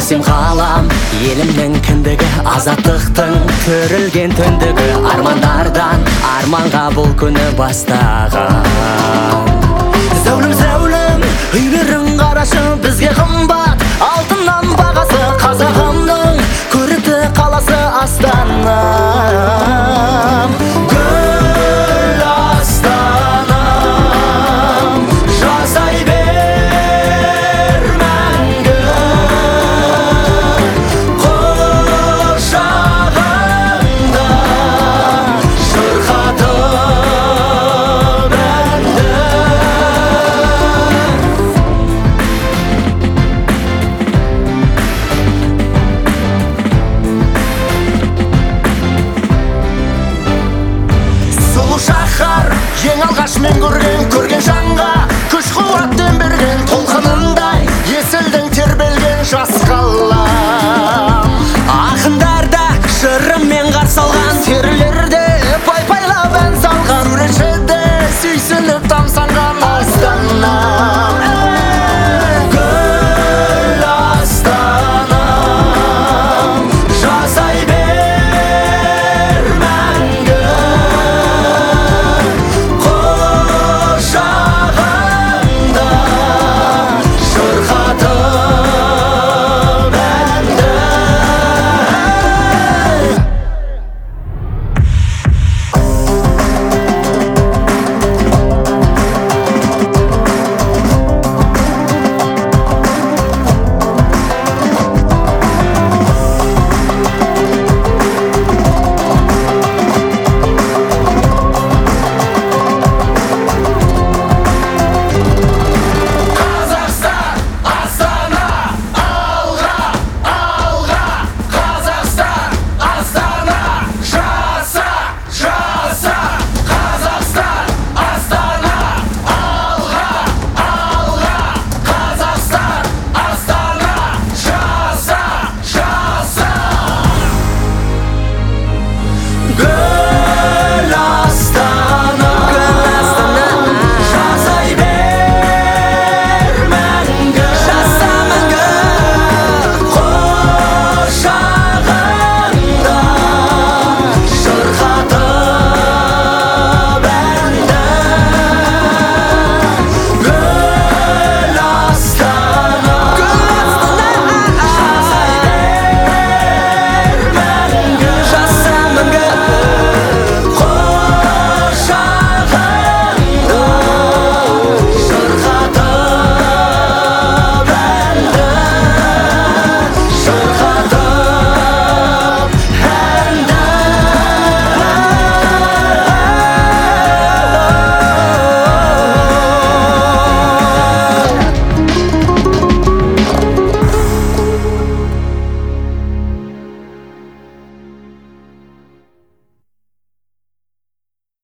көрсем қалам елімнің кіндігі, азаттықтың түрілген түндігі, армандардан арманға бұл күні бастаған. Зәулім зәулім үйлерің қарашы, бізге қымбат алтыннан бағасы, қазағымның көрікті қаласы Астанам. Гүл Астанам, жасай бер мәңгі құшағыңда, шырқатып әнді. Шахар ең алғаш мен көрген жанға күш қуаттен берген толқынындай, есілдің тербелген жас қала.